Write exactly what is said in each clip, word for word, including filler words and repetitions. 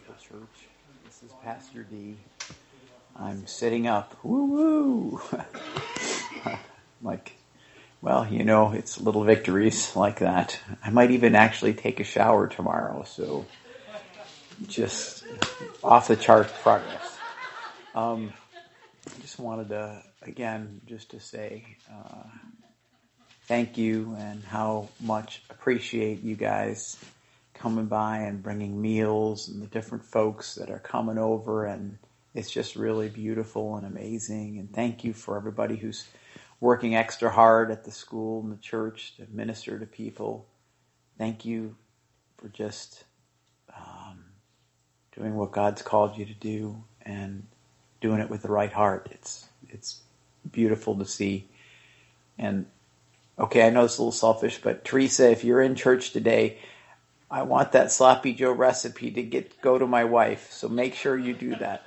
Chapel Church. This is Pastor D. I'm sitting up. Woo-woo! Like, well, you know, it's little victories like that. I might even actually take a shower tomorrow, so just off the chart progress. Um, just wanted to, again, just to say uh, thank you and how much appreciate you guys coming by and bringing meals and the different folks that are coming over, and it's just really beautiful and amazing. And thank you for everybody who's working extra hard at the school and the church to minister to people. Thank you for just um, doing what God's called you to do and doing it with the right heart. It's it's beautiful to see. And okay, I know it's a little selfish, but Teresa, if you're in church today, I want that sloppy Joe recipe to get go to my wife, so make sure you do that.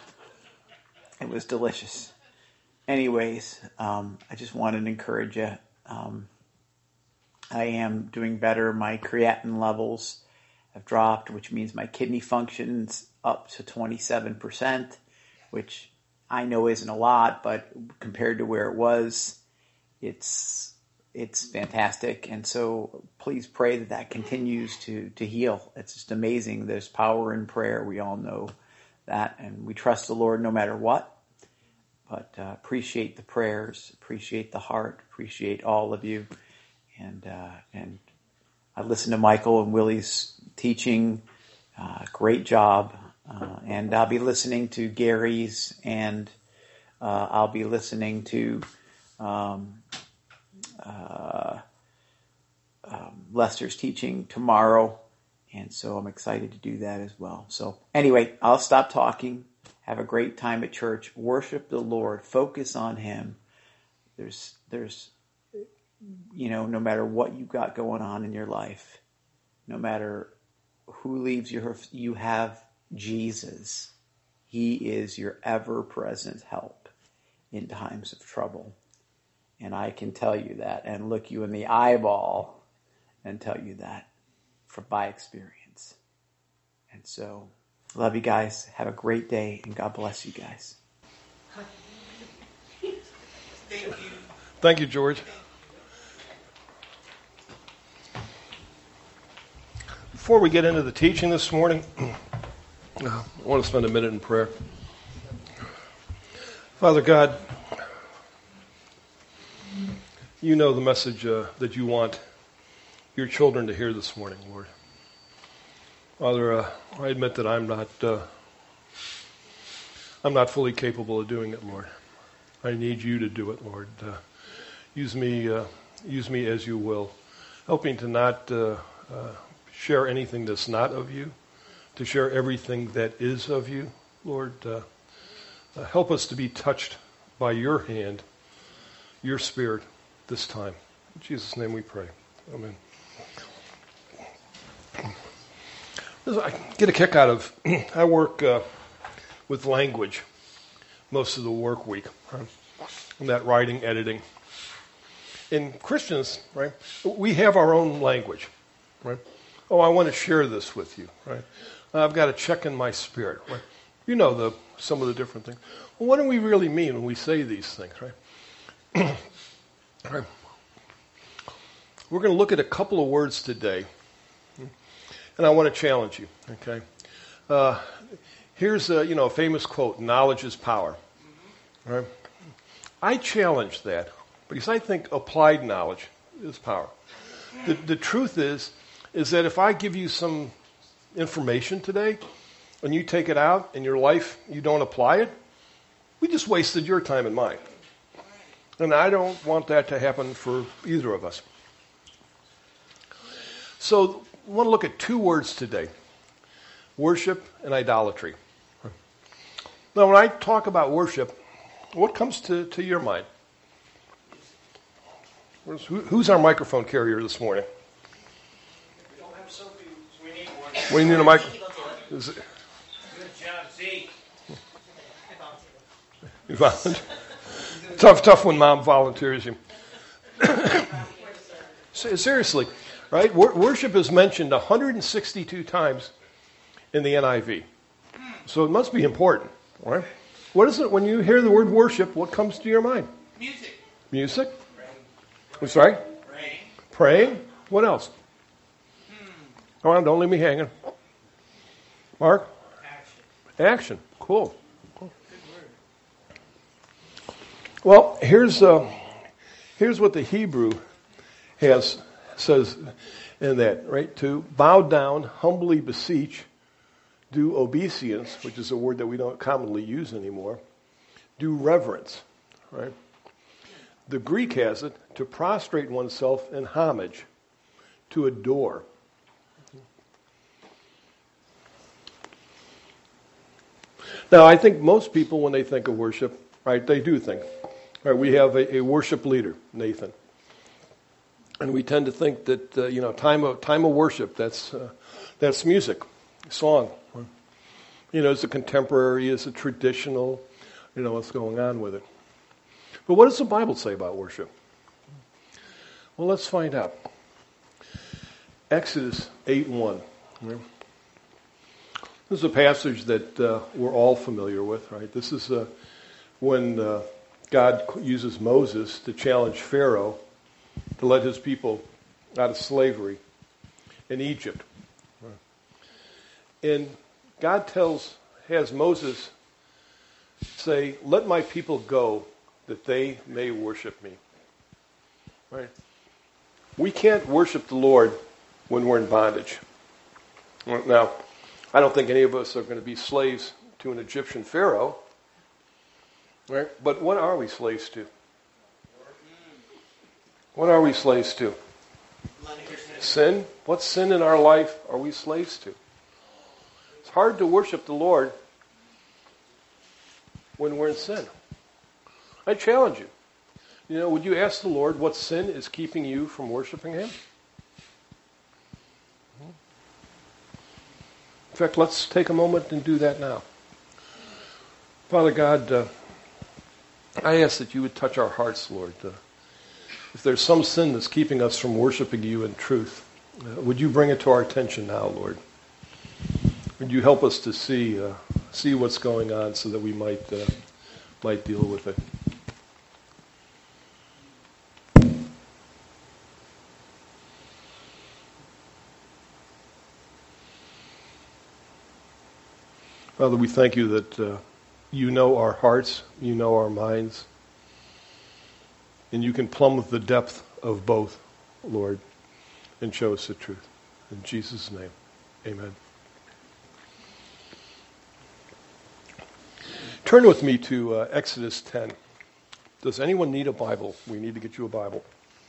It was delicious. Anyways, um, I just wanted to encourage you. Um, I am doing better. My creatinine levels have dropped, which means my kidney function's up to twenty-seven percent, which I know isn't a lot, but compared to where it was, it's it's fantastic. And so please pray that that continues to, to heal. It's just amazing. There's power in prayer. We all know that, and we trust the Lord no matter what. But uh, appreciate the prayers, appreciate the heart, appreciate all of you. And uh, and I listened to Michael and Willie's teaching. Uh, great job. Uh, and I'll be listening to Gary's, and uh, I'll be listening to um, uh, um, Lester's teaching tomorrow. And so I'm excited to do that as well. So anyway, I'll stop talking. Have a great time at church. Worship the Lord. Focus on Him. There's, there's, you know, no matter what you got going on in your life, no matter who leaves you, you have Jesus. He is your ever-present help in times of trouble. And I can tell you that and look you in the eyeball and tell you that from by experience. And so, love you guys. Have a great day, and God bless you guys. Thank you. Thank you, George. Before we get into the teaching this morning, I want to spend a minute in prayer. Father God, you know the message uh, that you want your children to hear this morning, Lord. Father, uh, I admit that I'm not uh, I'm not fully capable of doing it, Lord. I need you to do it, Lord. Uh, use me uh, use me as you will. Help me to not uh, uh, share anything that's not of you, to share everything that is of you, Lord. Uh, uh, help us to be touched by your hand, your spirit this time. In Jesus' name we pray. Amen. I get a kick out of, I work uh, with language most of the work week, right? And that writing, editing. In Christians, right, we have our own language, right? Oh, I want to share this with you, right? I've got to check in my spirit, right? You know the some of the different things. Well, what do we really mean when we say these things, right? Right. We're going to look at a couple of words today. And I want to challenge you, okay? Uh, here's a, you know, a famous quote, knowledge is power. Right? I challenge that because I think applied knowledge is power. The, the truth is, is that if I give you some information today and you take it out in your life, you don't apply it, we just wasted your time and mine. And I don't want that to happen for either of us. So I want to look at two words today, worship and idolatry. Now, when I talk about worship, what comes to, to your mind? Who, who's our microphone carrier this morning? We don't have Sophie, so we need one. What do you need a microphone? Good job, Z. You volunteer? Tough, tough when mom volunteers you. Seriously. Right? Worship is mentioned one hundred sixty-two times in the N I V. So it must be important, right? What is it when you hear the word worship? What comes to your mind? Music. Music. Praying. I'm sorry. Praying. Praying. What else? Hmm. Come on, don't leave me hanging. Mark. Action. Action. Cool. Cool. Good word. Well, here's uh, here's what the Hebrew has says in that, right? To bow down, humbly beseech, do obeisance, which is a word that we don't commonly use anymore. Do reverence, right? The Greek has it to prostrate oneself in homage, to adore. Now, I think most people, when they think of worship, right, they do think, right, we have a, a worship leader, Nathan. And we tend to think that, uh, you know, time of time of worship, that's uh, that's music, song. You know, is it contemporary, is it traditional? You know, what's going on with it. But what does the Bible say about worship? Well, let's find out. Exodus eight one. Right? This is a passage that uh, we're all familiar with, right? This is uh, when uh, God uses Moses to challenge Pharaoh to let his people out of slavery in Egypt. And God tells, has Moses say, let my people go that they may worship me. Right? We can't worship the Lord when we're in bondage. Now, I don't think any of us are going to be slaves to an Egyptian pharaoh. Right? But what are we slaves to? What are we slaves to? Sin? What sin in our life are we slaves to? It's hard to worship the Lord when we're in sin. I challenge you. You know, would you ask the Lord what sin is keeping you from worshiping Him? In fact, let's take a moment and do that now. Father God, uh, I ask that you would touch our hearts, Lord. Uh, if there's some sin that's keeping us from worshiping you in truth, uh, would you bring it to our attention now, Lord? Would you help us to see uh, see what's going on so that we might uh, might deal with it? Father, we thank you that uh, you know our hearts, you know our minds, and you can plumb the depth of both, Lord, and show us the truth. In Jesus' name, amen. Turn with me to uh, Exodus ten. Does anyone need a Bible? We need to get you a Bible.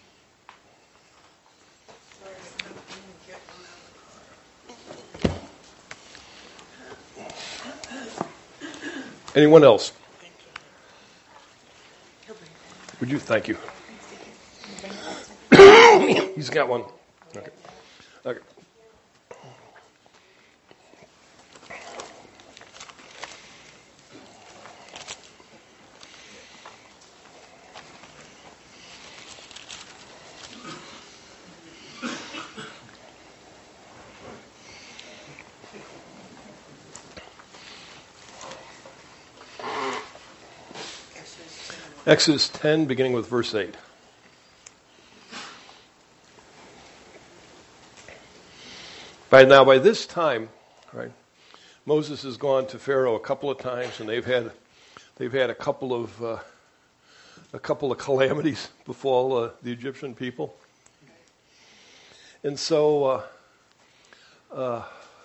Anyone else? Would you? Thank you. He's got one. Okay. Okay. Exodus ten, beginning with verse eight. By now, by this time, right, Moses has gone to Pharaoh a couple of times, and they've had they've had a couple of uh, a couple of calamities befall uh, the Egyptian people, and so uh, uh,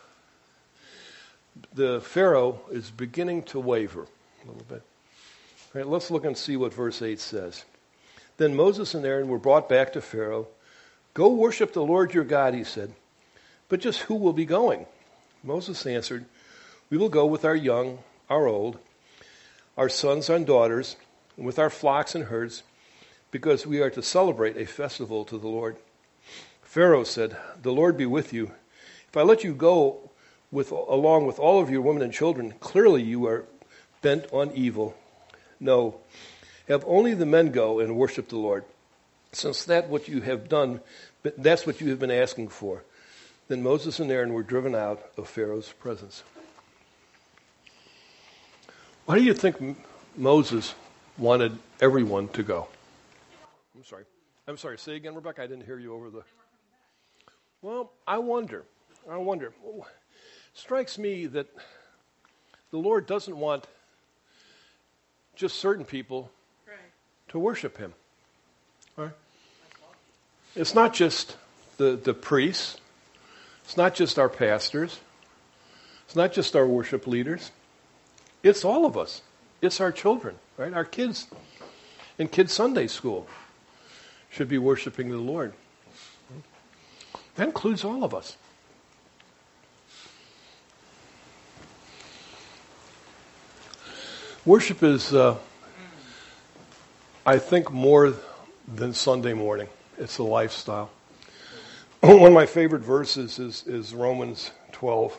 the Pharaoh is beginning to waver a little bit. All right, let's look and see what verse eight says. Then Moses and Aaron were brought back to Pharaoh. Go worship the Lord your God, he said. But just who will be going? Moses answered, we will go with our young, our old, our sons and daughters, and with our flocks and herds, because we are to celebrate a festival to the Lord. Pharaoh said, the Lord be with you. If I let you go with along with all of your women and children, clearly you are bent on evil. No, have only the men go and worship the Lord, since that what you have done, that's what you have been asking for. Then Moses and Aaron were driven out of Pharaoh's presence. Why do you think M- Moses wanted everyone to go? I'm sorry. I'm sorry. Say again, Rebecca. I didn't hear you over the... Well, I wonder. I wonder. It strikes me that the Lord doesn't want just certain people right. to worship him. Right? It's not just the, the priests. It's not just our pastors. It's not just our worship leaders. It's all of us. It's our children, right? Our kids in Kids Sunday School should be worshiping the Lord. That includes all of us. Worship is, uh, I think, more than Sunday morning. It's a lifestyle. One of my favorite verses is, is Romans twelve.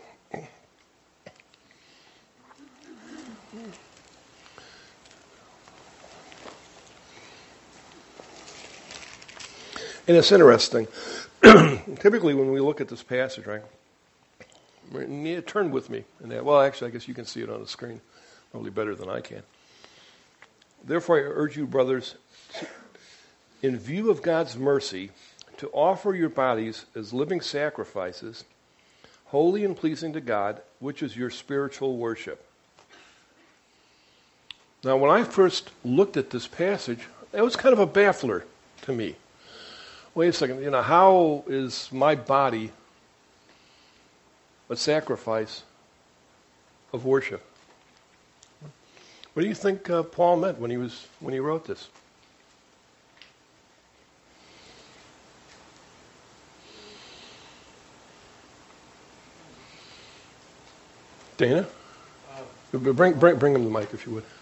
And it's interesting. Typically, when we look at this passage, right, you need to turn with me. In that. Well, actually, I guess you can see it on the screen probably better than I can. Therefore, I urge you, brothers, to, in view of God's mercy, to offer your bodies as living sacrifices, holy and pleasing to God, which is your spiritual worship. Now, when I first looked at this passage, it was kind of a baffler to me. Wait a second, you know, how is my body a sacrifice of worship? What do you think uh, Paul meant when he was when he wrote this? Dana? Uh, bring, bring, bring him the mic if you would.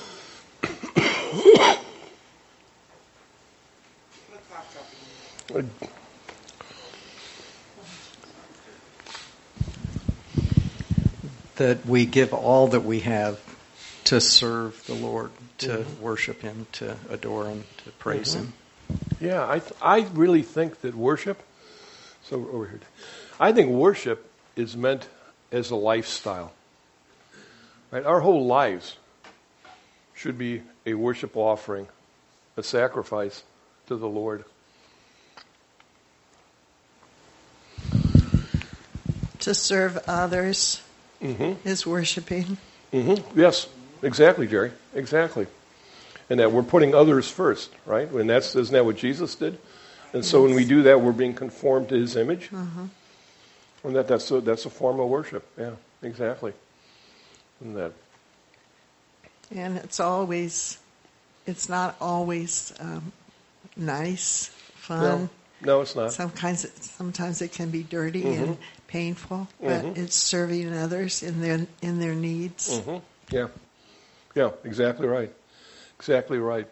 That we give all that we have to serve the Lord, to mm-hmm. worship him, to adore him, to praise mm-hmm. him. Yeah, I th- I really think that worship, so over here, I think worship is meant as a lifestyle. Right? Our whole lives should be a worship offering, a sacrifice to the Lord. To serve others mm-hmm. is worshiping. Mm-hmm. Yes, exactly, Jerry. Exactly. And that we're putting others first, right? And that's isn't that what Jesus did? And yes. So when we do that, we're being conformed to his image. Mm-hmm. And that that's a, that's a form of worship. Yeah, exactly. And that. And it's always, it's not always um, nice, fun. No. No, it's not. Some kinds of, sometimes it can be dirty mm-hmm. and painful, but mm-hmm. it's serving others in their in their needs. Mm-hmm. Yeah, yeah, exactly right, exactly right.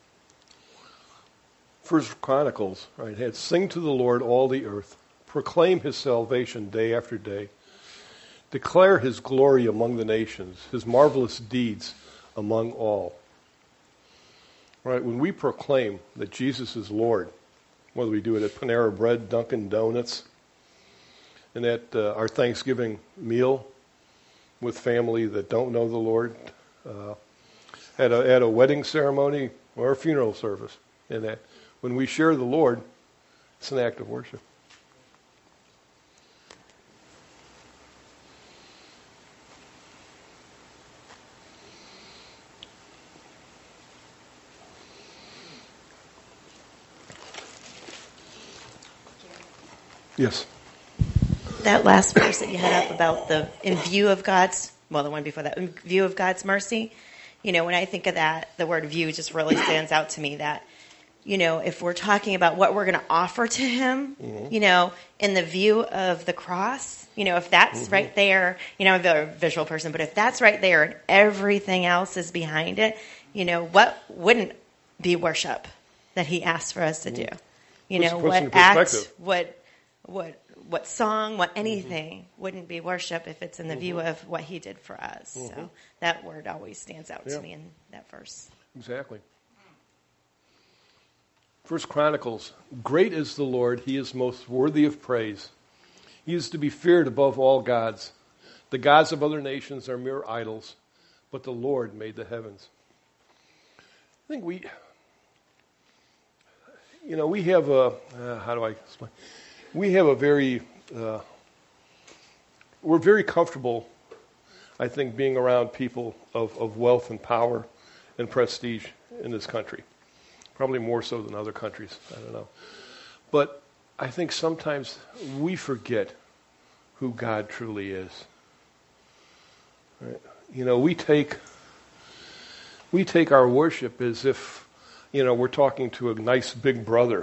First Chronicles, right? Had sing to the Lord all the earth, proclaim his salvation day after day, declare his glory among the nations, his marvelous deeds among all. Right? When we proclaim that Jesus is Lord, whether we do it at Panera Bread, Dunkin' Donuts, and at uh, our Thanksgiving meal with family that don't know the Lord, uh, at, a, at a wedding ceremony or a funeral service, and that when we share the Lord, it's an act of worship. Yes. That last verse that you had up about the in view of God's, well, the one before that, in view of God's mercy, you know, when I think of that, the word view just really stands out to me that, you know, if we're talking about what we're going to offer to him, mm-hmm. you know, in the view of the cross, you know, if that's mm-hmm. right there, you know, I'm a visual person, but if that's right there and everything else is behind it, you know, what wouldn't be worship that he asked for us to do? You know, what act, what, what, what song, what anything mm-hmm. wouldn't be worship if it's in the mm-hmm. view of what he did for us. Mm-hmm. So that word always stands out yeah. to me in that verse. Exactly. First Chronicles, great is the Lord, he is most worthy of praise. He is to be feared above all gods. The gods of other nations are mere idols. but the Lord made the heavens. I think we, you know, we have a, uh, how do I explain? We have a very, uh, we're very comfortable, I think, being around people of, of wealth and power and prestige in this country. Probably more so than other countries, I don't know. But I think sometimes we forget who God truly is. Right? You know, we take we take our worship as if, you know, we're talking to a nice big brother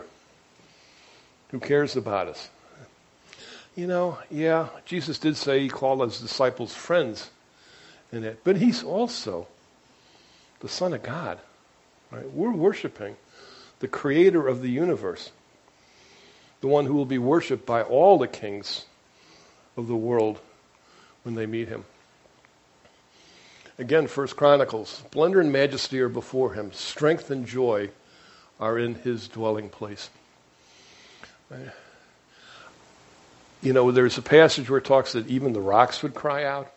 who cares about us. You know, yeah, Jesus did say he called his disciples friends in it, but he's also the Son of God. Right? We're worshiping the creator of the universe, the one who will be worshipped by all the kings of the world when they meet him. Again, First Chronicles, splendor and majesty are before him, strength and joy are in his dwelling place. Right? You know, there's a passage where it talks that even the rocks would cry out.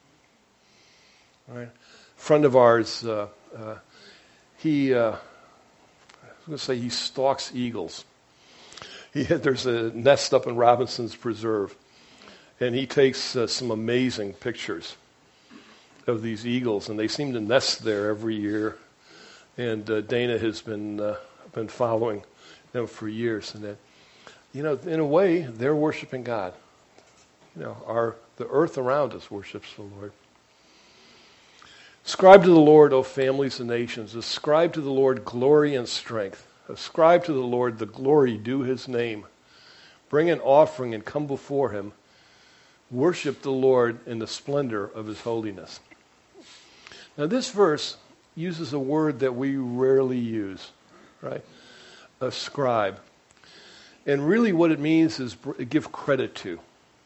Right? A friend of ours, uh, uh, he, uh, I was going to say he stalks eagles. He had, there's a nest up in Robinson's Preserve, and he takes uh, some amazing pictures of these eagles, and they seem to nest there every year. And uh, Dana has been uh, been following them for years, and that, you know, in a way, they're worshiping God. You know, our the earth around us worships the Lord. Ascribe to the Lord, O families and nations. Ascribe to the Lord glory and strength. Ascribe to the Lord the glory due his name. Bring an offering and come before him. Worship the Lord in the splendor of his holiness. Now this verse uses a word that we rarely use, right? Ascribe. And really what it means is give credit to.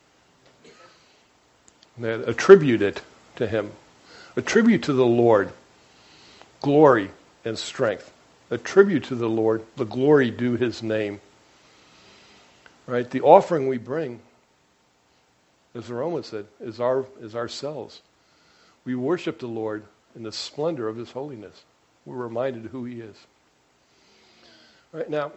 That attribute it to him. Attribute to the Lord glory and strength. Attribute to the Lord the glory due his name. Right? The offering we bring, as the Romans said, is our is ourselves. We worship the Lord in the splendor of his holiness. We're reminded who he is. Right now,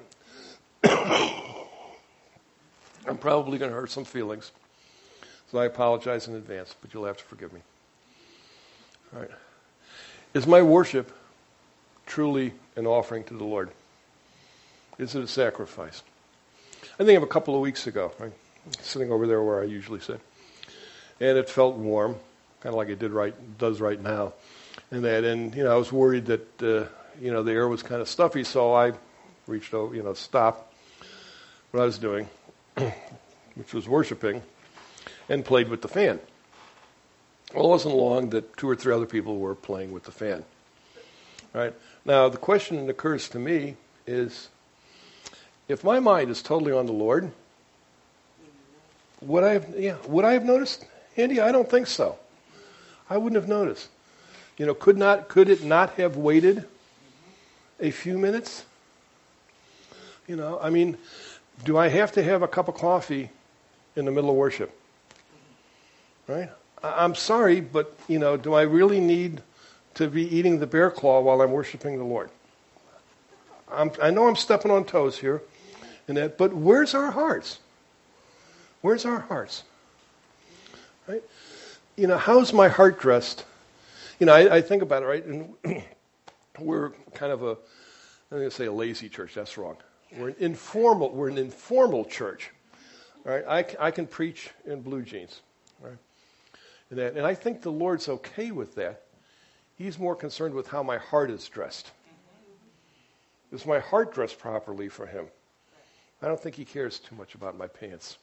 I'm probably going to hurt some feelings, so I apologize in advance, but you'll have to forgive me. All right. Is my worship truly an offering to the Lord? Is it a sacrifice? I think of a couple of weeks ago, right, sitting over there where I usually sit, and it felt warm, kind of like it did right does right now, and that, and you know, I was worried that uh, you know the air was kind of stuffy, so I reached over, you know, stopped what I was doing, which was worshiping, and played with the fan. Well, it wasn't long that two or three other people were playing with the fan. Right? Now, the question that occurs to me is, if my mind is totally on the Lord, would I have, yeah, would I have noticed? Andy, I don't think so. I wouldn't have noticed. You know, could not, could it not have waited a few minutes? You know, I mean, do I have to have a cup of coffee in the middle of worship? Right? I'm sorry, but, you know, do I really need to be eating the bear claw while I'm worshiping the Lord? I'm, I know I'm stepping on toes here, and that, but where's our hearts? Where's our hearts? Right? You know, how's my heart dressed? You know, I, I think about it, right? And we're kind of a, I'm going to say a lazy church. That's wrong. We're an informal. We're an informal church. Right? I, I can preach in blue jeans. Right? And, that, and I think the Lord's okay with that. He's more concerned with how my heart is dressed. Is my heart dressed properly for him? I don't think he cares too much about my pants.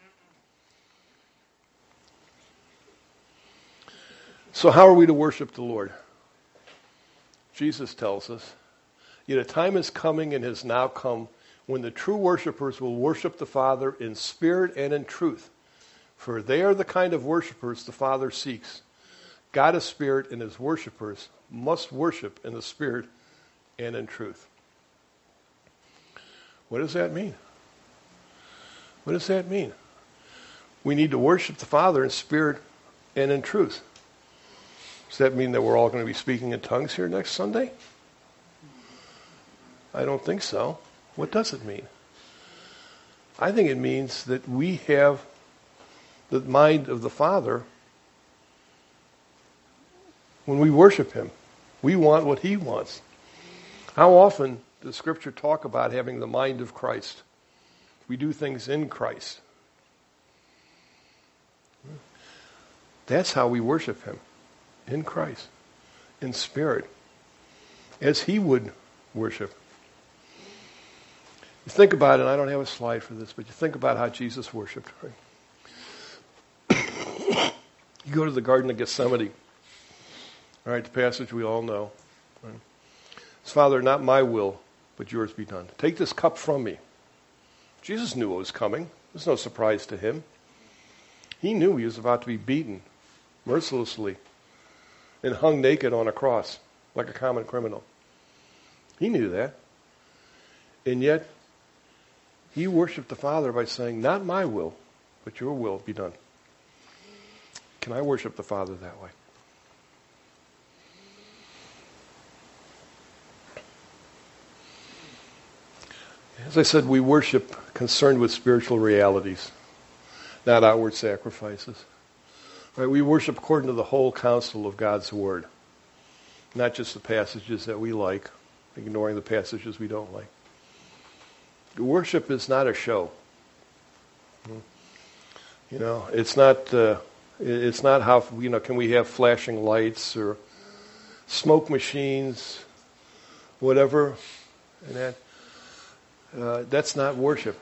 So how are we to worship the Lord? Jesus tells us, yet a time is coming and has now come when the true worshipers will worship the Father in spirit and in truth. For they are the kind of worshipers the Father seeks. God is spirit, and his worshipers must worship in the spirit and in truth. What does that mean? What does that mean? We need to worship the Father in spirit and in truth. Does that mean that we're all going to be speaking in tongues here next Sunday? I don't think so. What does it mean? I think it means that we have the mind of the Father when we worship Him. We want what He wants. How often does Scripture talk about having the mind of Christ? We do things in Christ. That's how we worship Him. In Christ. In spirit. As He would worship. You think about it, I don't have a slide for this, but you think about how Jesus worshiped. Right? You go to the Garden of Gethsemane. All right, the passage we all know. Right? His Father, not my will, but yours be done. Take this cup from me. Jesus knew what was coming. It was no surprise to Him. He knew He was about to be beaten mercilessly and hung naked on a cross like a common criminal. He knew that. And yet, He worshiped the Father by saying, not my will, but your will be done. Can I worship the Father that way? As I said, we worship concerned with spiritual realities, not outward sacrifices. Right? We worship according to the whole counsel of God's Word, not just the passages that we like, ignoring the passages we don't like. Worship is not a show. You know, it's not. Uh, it's not how you know. Can we have flashing lights or smoke machines, whatever, and that. Uh, that's not worship.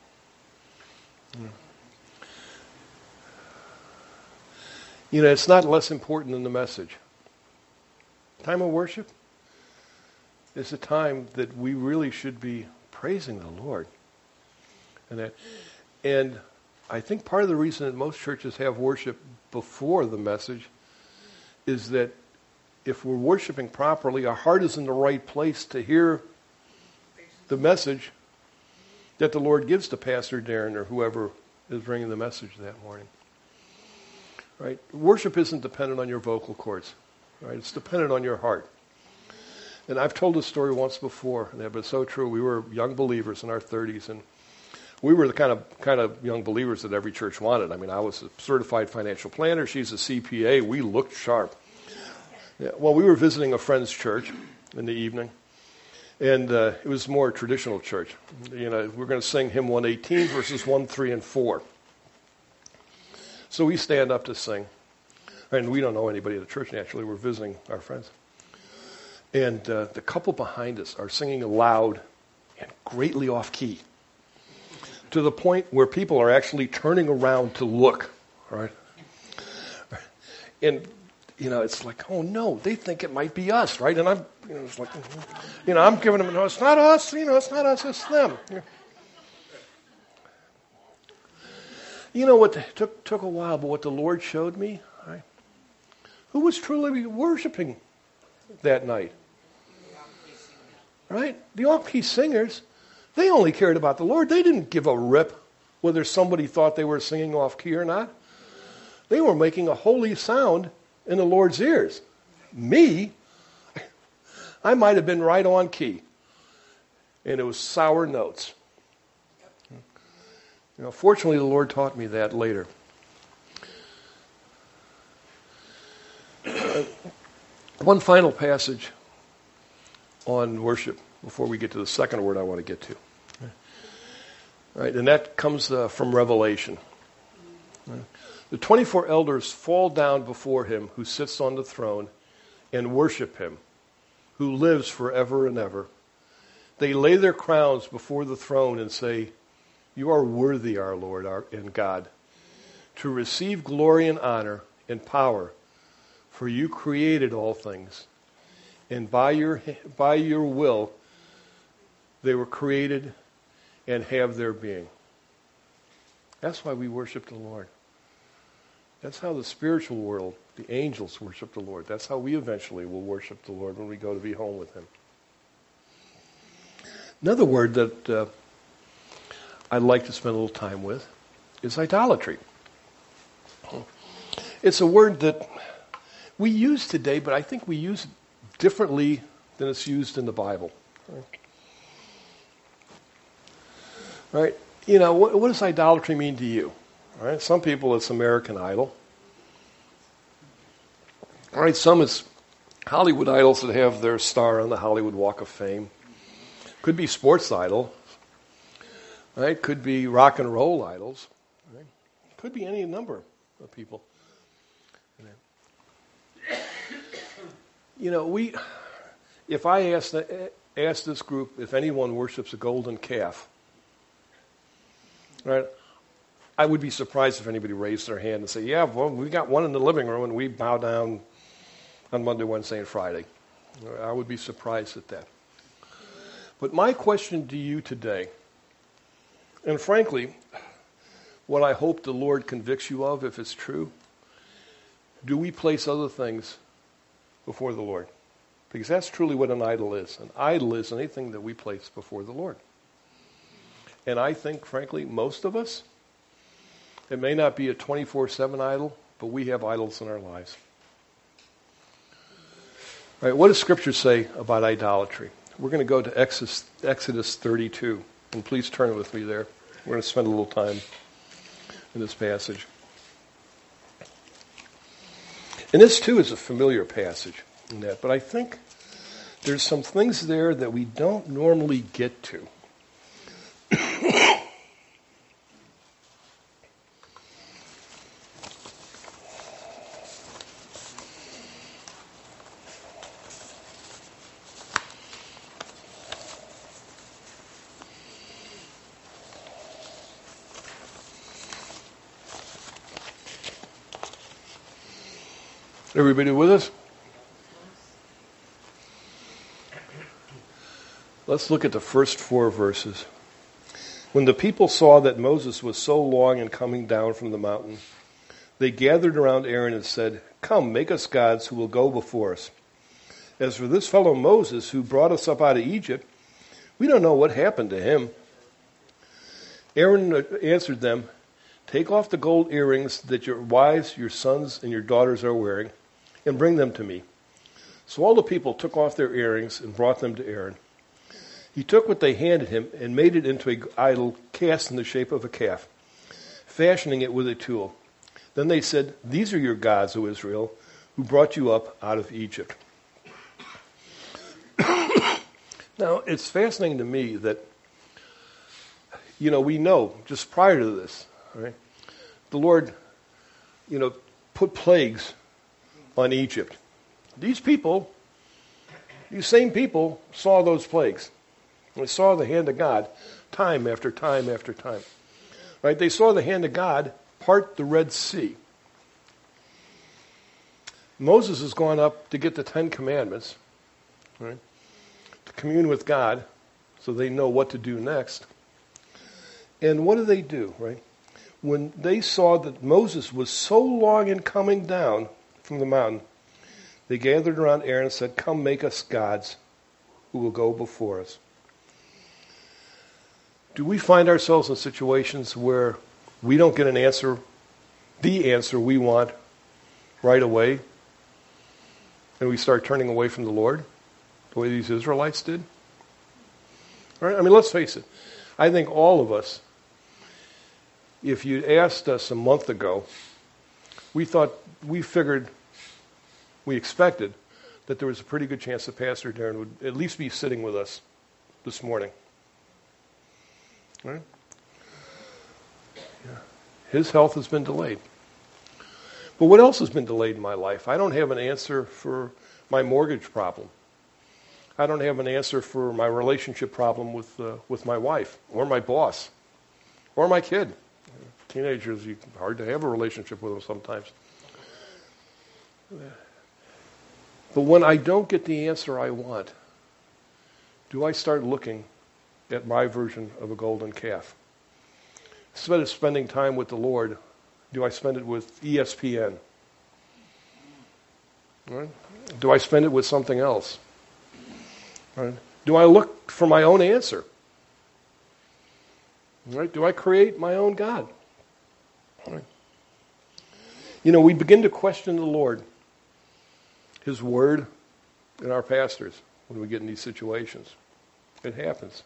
You know, it's not less important than the message. Time of worship is a time that we really should be praising the Lord. And that, and I think part of the reason that most churches have worship before the message is that if we're worshiping properly, our heart is in the right place to hear the message that the Lord gives to Pastor Darren or whoever is bringing the message that morning. Right? Worship isn't dependent on your vocal cords. Right? It's dependent on your heart. And I've told this story once before, but it's so true. We were young believers in our thirties, and we were the kind of kind of young believers that every church wanted. I mean, I was a certified financial planner. She's a C P A. We looked sharp. Yeah, well, we were visiting a friend's church in the evening, and uh, it was more traditional church. You know, we're going to sing hymn one eighteen, verses one, three, and four. So we stand up to sing. And we don't know anybody at the church, naturally. We're visiting our friends. And uh, the couple behind us are singing loud and greatly off key, to the point where people are actually turning around to look. Right? And, you know, it's like, oh no, they think it might be us, right? And I'm, you know, it's like, you know, I'm giving them, no, it's not us, you know, it's not us, it's them. You know what, took took a while, but what the Lord showed me, right? Who was truly worshiping that night? Right? The off-key singers, they only cared about the Lord. They didn't give a rip whether somebody thought they were singing off-key or not. They were making a holy sound in the Lord's ears. Me, I might have been right on key. And it was sour notes. You know, fortunately, the Lord taught me that later. Uh, one final passage on worship before we get to the second word I want to get to. Right, and that comes uh, from Revelation. Right. The twenty-four elders fall down before him who sits on the throne and worship him, who lives forever and ever. They lay their crowns before the throne and say, "You are worthy, our Lord our, and God, to receive glory and honor and power, for you created all things, and by your by your will they were created and have their being." That's why we worship the Lord. That's how the spiritual world, the angels, worship the Lord. That's how we eventually will worship the Lord when we go to be home with him. Another word that uh, I'd like to spend a little time with is idolatry. It's a word that we use today, but I think we use it differently than it's used in the Bible. Right? Right? You know, what, what does idolatry mean to you? All right? Some people, it's American Idol. All right, some it's Hollywood idols that have their star on the Hollywood Walk of Fame. Could be sports idol. Right? Could be rock and roll idols. Right? Could be any number of people. You know, we. If I asked asked this group if anyone worships a golden calf, right? I would be surprised if anybody raised their hand and say, "Yeah, well, we got one in the living room and we bow down on Monday, Wednesday, and Friday." I would be surprised at that. But my question to you today, and frankly, what I hope the Lord convicts you of, if it's true, do we place other things before the Lord? Because that's truly what an idol is. An idol is anything that we place before the Lord. And I think, frankly, most of us, it may not be a twenty-four seven idol, but we have idols in our lives. All right, what does Scripture say about idolatry? We're going to go to Exodus, Exodus thirty-two. And please turn with me there. We're going to spend a little time in this passage. And this, too, is a familiar passage in that. But I think there's some things there that we don't normally get to. Everybody with us? Let's look at the first four verses. When the people saw that Moses was so long in coming down from the mountain, they gathered around Aaron and said, "Come, make us gods who will go before us. As for this fellow Moses who brought us up out of Egypt, we don't know what happened to him." Aaron answered them, "Take off the gold earrings that your wives, your sons, and your daughters are wearing, and bring them to me." So all the people took off their earrings and brought them to Aaron. He took what they handed him and made it into an idol cast in the shape of a calf, fashioning it with a tool. Then they said, "These are your gods, O Israel, who brought you up out of Egypt." Now, it's fascinating to me that, you know, we know just prior to this, right, the Lord, you know, put plagues on Egypt. These people, these same people, saw those plagues. They saw the hand of God time after time after time. Right? They saw the hand of God part the Red Sea. Moses has gone up to get the Ten Commandments, right, to commune with God so they know what to do next. And what do they do, right? When they saw that Moses was so long in coming down from the mountain, they gathered around Aaron and said, "Come, make us gods who will go before us." Do we find ourselves in situations where we don't get an answer, the answer we want right away, and we start turning away from the Lord, the way these Israelites did? All right? I mean, let's face it. I think all of us, if you'd asked us a month ago, we thought, we figured, we expected that there was a pretty good chance that Pastor Darren would at least be sitting with us this morning. Right? Yeah. His health has been delayed. But what else has been delayed in my life? I don't have an answer for my mortgage problem. I don't have an answer for my relationship problem with uh, with my wife or my boss or my kid. Teenagers, it's hard to have a relationship with them sometimes. But when I don't get the answer I want, do I start looking at my version of a golden calf? Instead of spending time with the Lord, do I spend it with E S P N? Right? Do I spend it with something else? Right? Do I look for my own answer? Right? Do I create my own God? Right? You know, we begin to question the Lord His word and our pastors when we get in these situations. It happens.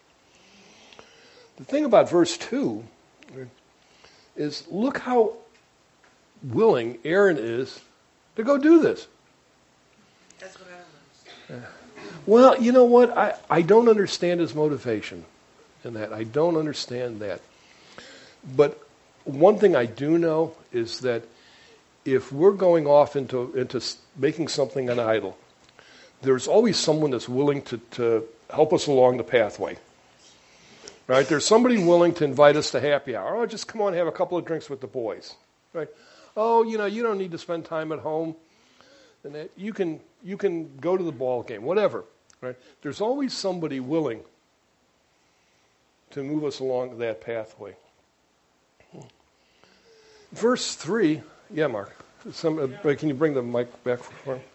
The thing about verse two is look how willing Aaron is to go do this. That's what I understand. Well, you know what? I, I don't understand his motivation in that. I don't understand that. But one thing I do know is that if we're going off into into making something an idol, there's always someone that's willing to, to help us along the pathway. Right? There's somebody willing to invite us to happy hour. Oh, just come on and have a couple of drinks with the boys. Right? Oh, you know, you don't need to spend time at home. And that you can you can go to the ball game, whatever. Right? There's always somebody willing to move us along that pathway. Verse three, yeah, Mark. Some, uh, can you bring the mic back for me?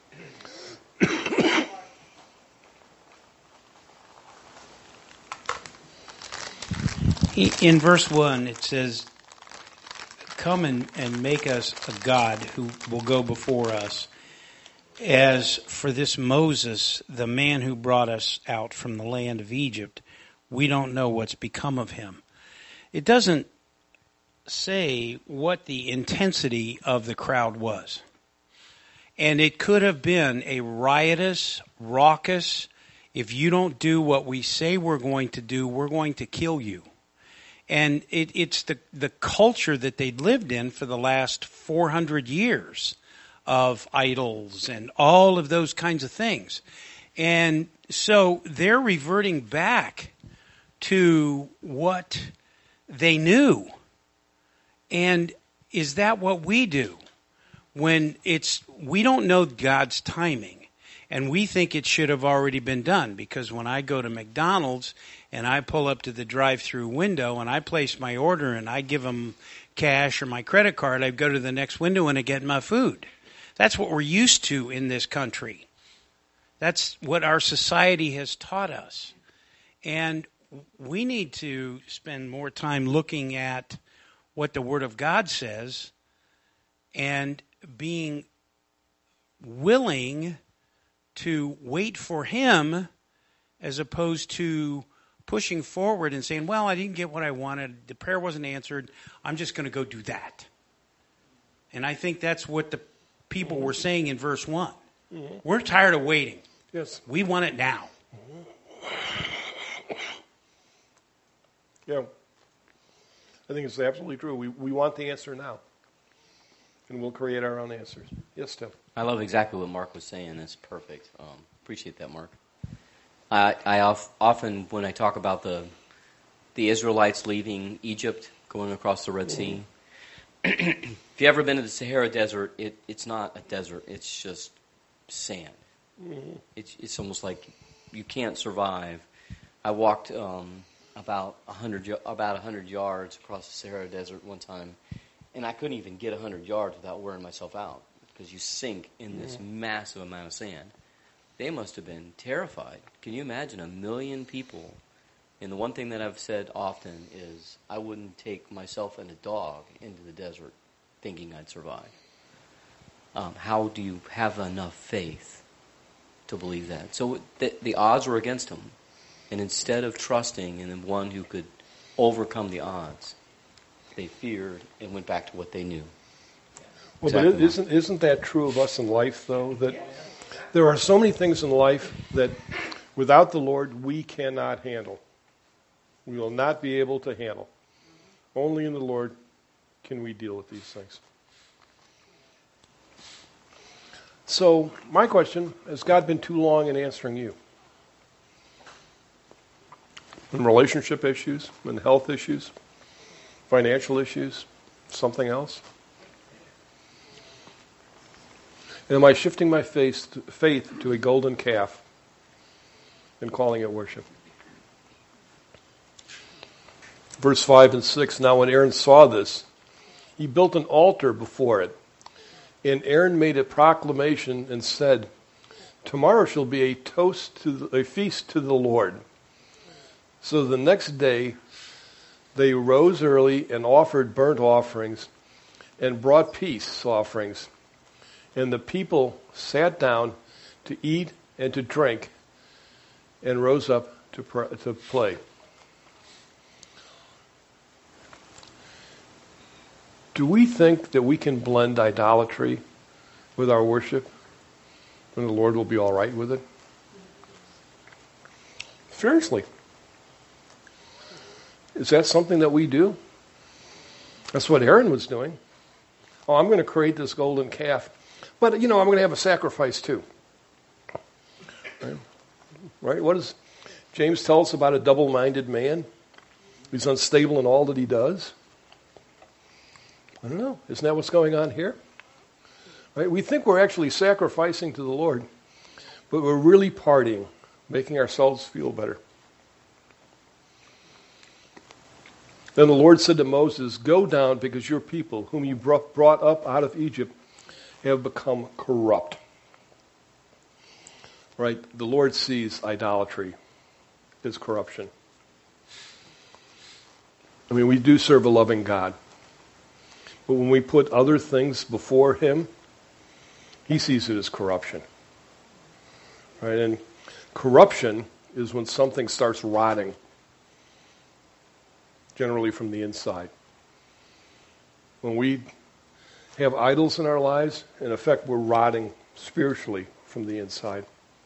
In verse one, it says, "Come and, and make us a God who will go before us. As for this Moses, the man who brought us out from the land of Egypt, we don't know what's become of him." It doesn't say what the intensity of the crowd was. And it could have been a riotous, raucous, if you don't do what we say we're going to do, we're going to kill you. And it, it's the, the culture that they'd lived in for the last four hundred years of idols and all of those kinds of things. And so they're reverting back to what they knew. And is that what we do? When it's, we don't know God's timing. And we think it should have already been done, because when I go to McDonald's and I pull up to the drive-through window and I place my order and I give them cash or my credit card, I go to the next window and I get my food. That's what we're used to in this country. That's what our society has taught us. And we need to spend more time looking at what the Word of God says and being willing to wait for Him, as opposed to pushing forward and saying, well, I didn't get what I wanted. The prayer wasn't answered. I'm just going to go do that. And I think that's what the people were saying in verse one. Mm-hmm. We're tired of waiting. Yes. We want it now. Mm-hmm. Yeah. I think it's absolutely true. We we want the answer now. And we'll create our own answers. Yes, Tim. I love exactly what Mark was saying. That's perfect. Um, appreciate that, Mark. I, I of, often, when I talk about the the Israelites leaving Egypt, going across the Red Sea, mm-hmm. If you've ever been to the Sahara Desert, it, it's not a desert. It's just sand. Mm-hmm. It's, it's almost like you can't survive. I walked um, about a hundred about a hundred yards across the Sahara Desert one time, and I couldn't even get a hundred yards without wearing myself out, because you sink in this mm-hmm. massive amount of sand. They must have been terrified. Can you imagine a million people? And the one thing that I've said often is I wouldn't take myself and a dog into the desert thinking I'd survive. Um, how do you have enough faith to believe that? So the, the odds were against him. And instead of trusting in the one who could overcome the odds, they feared and went back to what they knew. Well, Exactly. but isn't isn't that true of us in life, though? That there are so many things in life that without the Lord we cannot handle. We will not be able to handle. Only in the Lord can we deal with these things. So, my question, has God been too long in answering you? In relationship issues, in health issues, financial issues, something else? Am I shifting my faith to, faith to a golden calf and calling it worship? Verse five and six, now when Aaron saw this, he built an altar before it. And Aaron made a proclamation and said, tomorrow shall be a toast to the, a feast to the Lord. So the next day they rose early and offered burnt offerings and brought peace offerings. And the people sat down to eat and to drink and rose up to pr- to play. Do we think that we can blend idolatry with our worship and the Lord will be all right with it? Seriously. Is that something that we do? That's what Aaron was doing. Oh, I'm going to create this golden calf. But, you know, I'm going to have a sacrifice too. Right? Right? What does James tell us about a double-minded man? He's unstable in all that he does. I don't know. Isn't that what's going on here? Right? We think we're actually sacrificing to the Lord, but we're really partying, making ourselves feel better. Then the Lord said to Moses, "Go down, because your people, whom you brought up out of Egypt, have become corrupt." Right? The Lord sees idolatry as corruption. I mean, we do serve a loving God. But when we put other things before Him, He sees it as corruption. Right? And corruption is when something starts rotting, generally from the inside. When we have idols in our lives, in effect, we're rotting spiritually from the inside.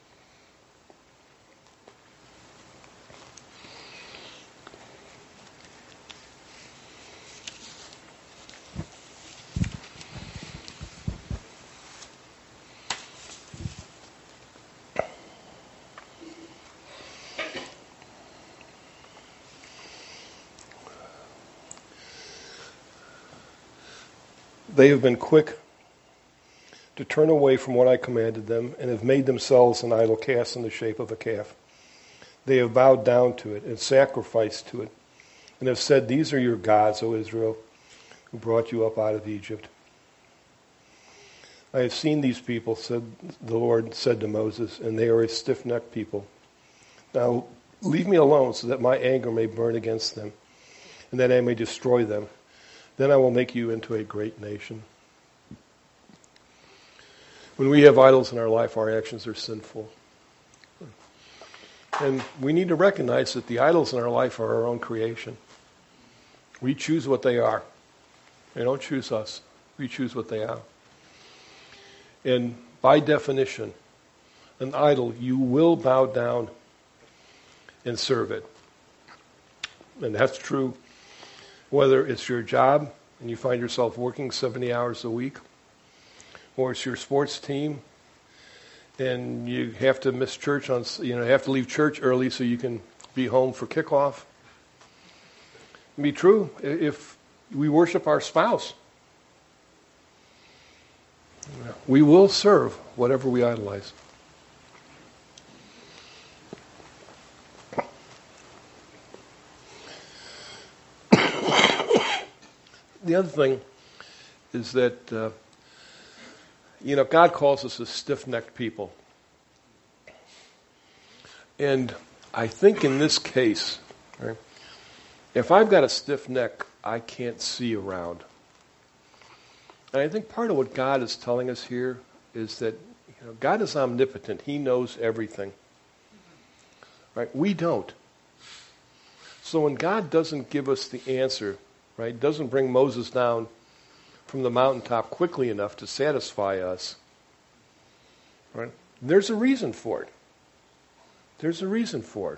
They have been quick to turn away from what I commanded them, and have made themselves an idol cast in the shape of a calf. They have bowed down to it and sacrificed to it, and have said, "These are your gods, O Israel, who brought you up out of Egypt." I have seen these people, said the Lord said to Moses, and they are a stiff-necked people. Now leave me alone, so that my anger may burn against them, and that I may destroy them. Then I will make you into a great nation. When we have idols in our life, our actions are sinful. And we need to recognize that the idols in our life are our own creation. We choose what they are. They don't choose us. We choose what they are. And by definition, an idol, you will bow down and serve it. And that's true whether it's your job and you find yourself working seventy hours a week, or it's your sports team and you have to miss church on, you know, have to leave church early so you can be home for kickoff. It'd be true if we worship our spouse. We will serve whatever we idolize. The other thing is that, uh, you know, God calls us a stiff-necked people. And I think in this case, right, if I've got a stiff neck, I can't see around. And I think part of what God is telling us here is that, you know, God is omnipotent. He knows everything. Right? We don't. So when God doesn't give us the answer, right, doesn't bring Moses down from the mountaintop quickly enough to satisfy us, right, there's a reason for it. There's a reason for it.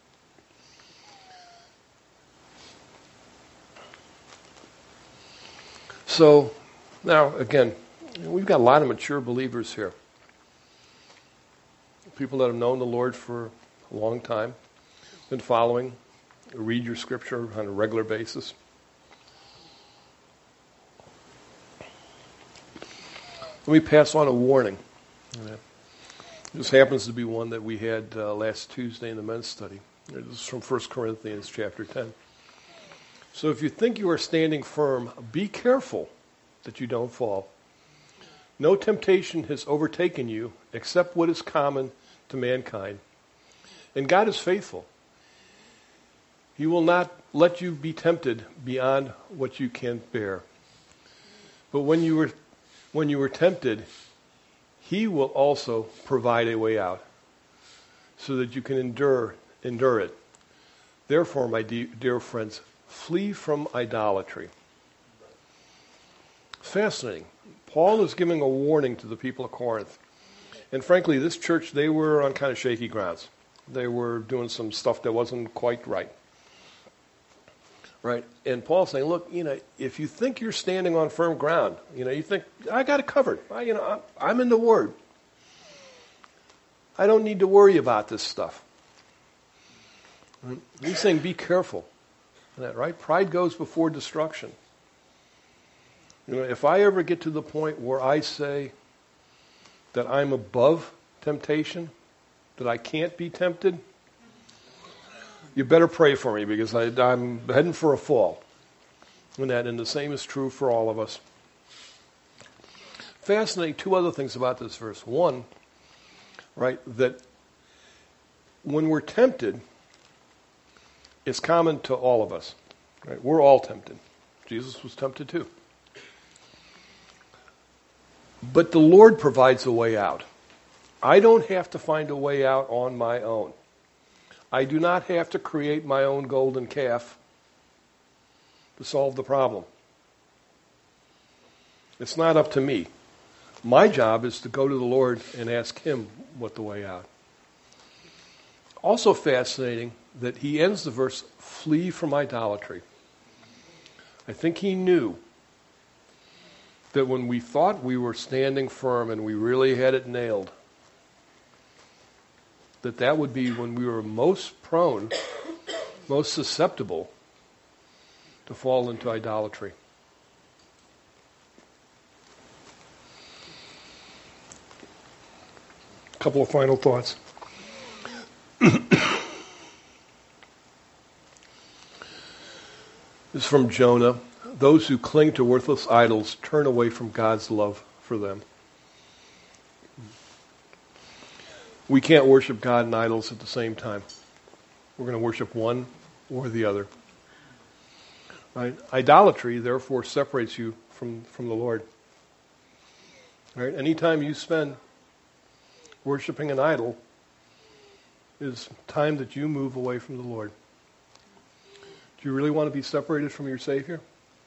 So, now, again, we've got a lot of mature believers here. People that have known the Lord for a long time, been following, read your scripture on a regular basis. Let me pass on a warning. This happens to be one that we had uh, last Tuesday in the men's study. This is from First Corinthians chapter ten. So if you think you are standing firm, be careful that you don't fall. No temptation has overtaken you except what is common to mankind. And God is faithful. He will not let you be tempted beyond what you can bear. But when you were when you were tempted, He will also provide a way out so that you can endure endure it. Therefore, my de- dear friends, flee from idolatry. Fascinating. Paul is giving a warning to the people of Corinth. And frankly, this church, they were on kind of shaky grounds. They were doing some stuff that wasn't quite right. Right? And Paul's saying, look, you know, if you think you're standing on firm ground, you know, you think, I got it covered. I, you know, I'm, I'm in the Word. I don't need to worry about this stuff. He's saying, be careful. That, right? Pride goes before destruction. You know, if I ever get to the point where I say that I'm above temptation, that I can't be tempted, you better pray for me, because I, I'm heading for a fall. And that, and the same is true for all of us. Fascinating, two other things about this verse. One, right, that when we're tempted, it's common to all of us. Right? We're all tempted. Jesus was tempted too. But the Lord provides a way out. I don't have to find a way out on my own. I do not have to create my own golden calf to solve the problem. It's not up to me. My job is to go to the Lord and ask Him what the way out. Also fascinating that he ends the verse, flee from idolatry. I think he knew that when we thought we were standing firm and we really had it nailed, that that would be when we were most prone, most susceptible to fall into idolatry. A couple of final thoughts. This is from Jonah. Those who cling to worthless idols turn away from God's love for them. We can't worship God and idols at the same time. We're going to worship one or the other. Right? Idolatry, therefore, separates you from, from the Lord. Right? Anytime you spend worshiping an idol is time that you move away from the Lord. Do you really want to be separated from your Savior?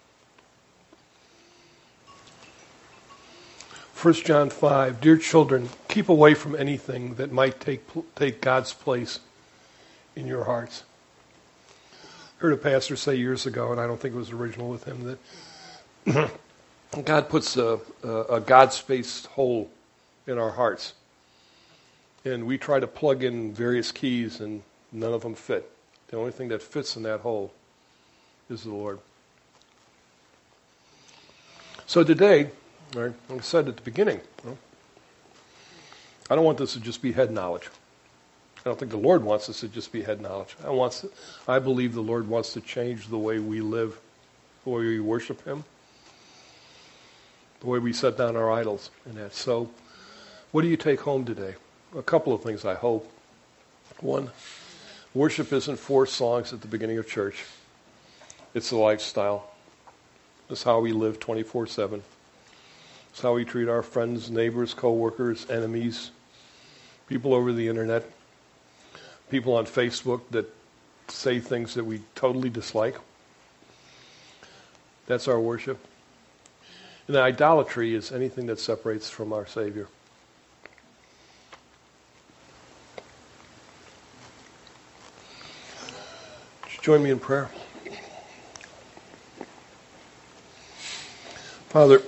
First John five, dear children, keep away from anything that might take take God's place in your hearts. I heard a pastor say years ago, and I don't think it was original with him, that God puts a, a, a God-spaced hole in our hearts. And we try to plug in various keys, and none of them fit. The only thing that fits in that hole is the Lord. So today, right, like I said at the beginning, you know, I don't want this to just be head knowledge. I don't think the Lord wants this to just be head knowledge. I want, I believe the Lord wants to change the way we live, the way we worship Him, the way we set down our idols and that. So, what do you take home today? A couple of things, I hope. One, worship isn't four songs at the beginning of church. It's a lifestyle. It's how we live twenty-four seven. It's how we treat our friends, neighbors, co-workers, enemies, people over the internet, people on Facebook that say things that we totally dislike. That's our worship. And idolatry is anything that separates from our Savior. Would you join me in prayer? Father,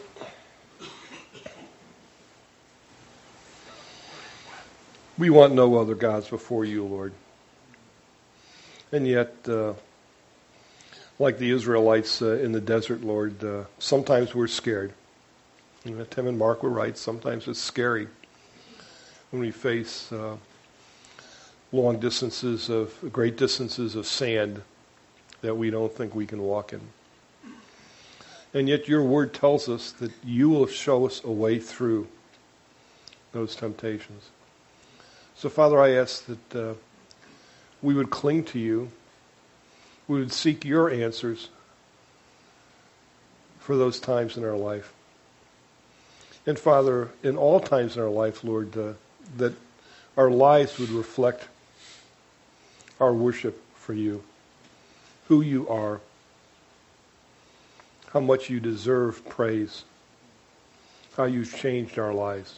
we want no other gods before you, Lord. And yet, uh, like the Israelites uh, in the desert, Lord, uh, sometimes we're scared. You know, Tim and Mark were right. Sometimes it's scary when we face uh, long distances of, great distances of sand that we don't think we can walk in. And yet your word tells us that you will show us a way through those temptations. So, Father, I ask that uh, we would cling to you. We would seek your answers for those times in our life. And Father, in all times in our life, Lord, uh, that our lives would reflect our worship for you, who you are, how much you deserve praise, how you've changed our lives.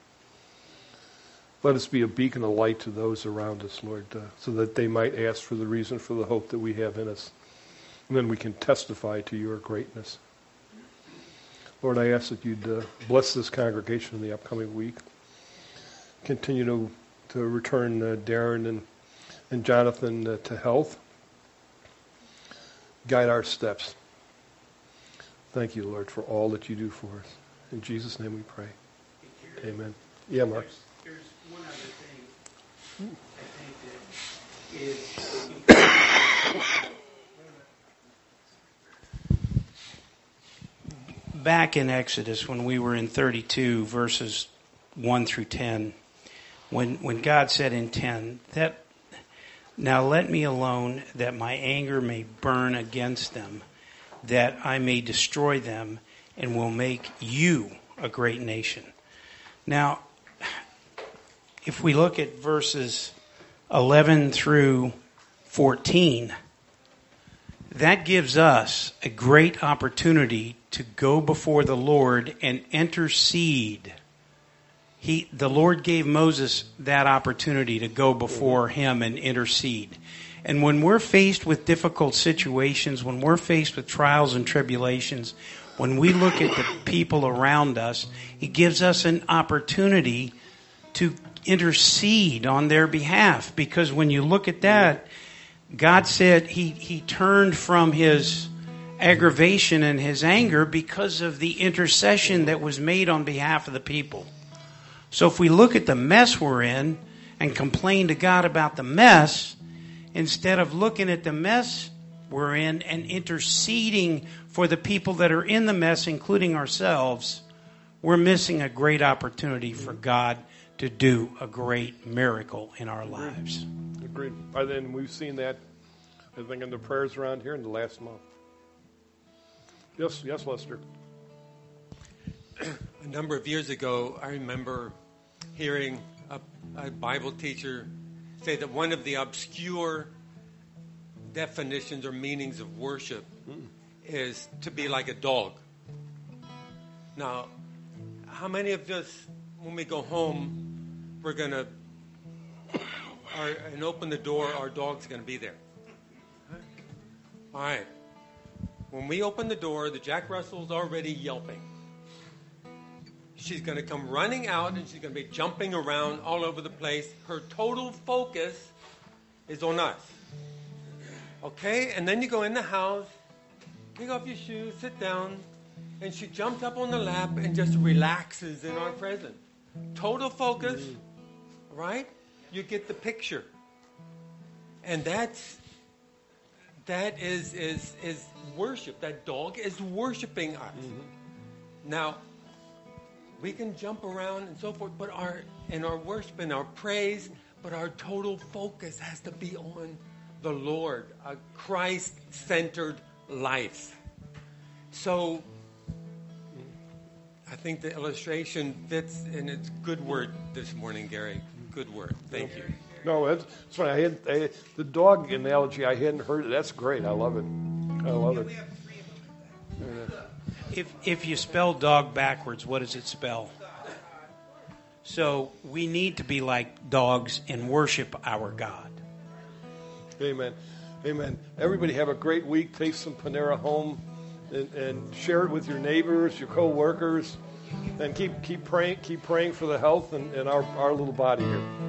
Let us be a beacon of light to those around us, Lord, uh, so that they might ask for the reason for the hope that we have in us. And then we can testify to your greatness. Lord, I ask that you'd uh, bless this congregation in the upcoming week. Continue to, to return uh, Darren and, and Jonathan uh, to health. Guide our steps. Thank you, Lord, for all that you do for us. In Jesus' name we pray. Amen. Yeah, Mark. There's, there's one other thing I think that is back in Exodus when we were in thirty-two verses one through ten, when when God said in ten that now let me alone that my anger may burn against them, that I may destroy them and will make you a great nation. Now, if we look at verses eleven through fourteen, that gives us a great opportunity to go before the Lord and intercede. He, the Lord gave Moses that opportunity to go before him and intercede. And when we're faced with difficult situations, when we're faced with trials and tribulations, when we look at the people around us, He gives us an opportunity to intercede on their behalf. Because when you look at that, God said He, he turned from His aggravation and His anger because of the intercession that was made on behalf of the people. So if we look at the mess we're in and complain to God about the mess, instead of looking at the mess we're in and interceding for the people that are in the mess, including ourselves, we're missing a great opportunity for God to do a great miracle in our lives. Agreed. And then we've seen that, I think, in the prayers around here in the last month. Yes, yes, Lester. A number of years ago, I remember hearing a, a Bible teacher say that one of the obscure definitions or meanings of worship mm. is to be like a dog. Now, how many of us, when we go home, we're going to and open the door, our dog's going to be there? Huh? All right. When we open the door, the Jack Russell's already yelping. She's going to come running out and she's going to be jumping around all over the place. Her total focus is on us. Okay? And then you go in the house, take off your shoes, sit down, and she jumps up on the lap and just relaxes in our presence. Total focus, right? You get the picture. And that's that is is is worship. That dog is worshiping us. Mm-hmm. Now, we can jump around and so forth, but our in our worship and our praise, but our total focus has to be on the Lord, a Christ-centered life. So I think the illustration fits, and it's good word this morning, Gary. Good word. Thank you. No, that's, that's funny. I had I, the dog analogy. I hadn't heard it. That's great. I love it. I love it. If if you spell dog backwards, what does it spell? So we need to be like dogs and worship our God. Amen. Amen. Everybody have a great week. Take some Panera home and, and share it with your neighbors, your co-workers, and keep keep praying keep praying for the health and, and our, our little body here.